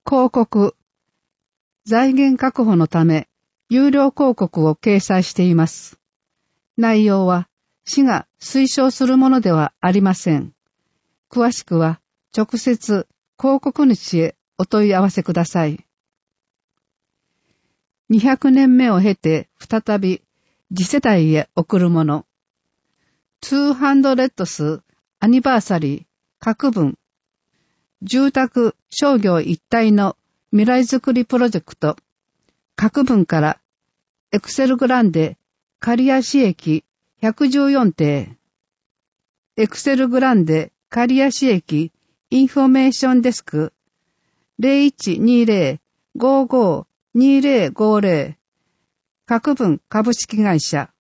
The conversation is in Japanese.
広告。財源確保のため、有料広告を掲載しています。内容は、市が推奨するものではありません。詳しくは、直接広告主へお問い合わせください。200年目を経て再び次世代へ送るもの。200th アニバーサリー各文。住宅商業一体の未来づくりプロジェクト。各文からエクセルグランデ刈谷駅114邸。エクセルグランデ刈谷駅インフォメーションデスク 0120-55-2050 各文株式会社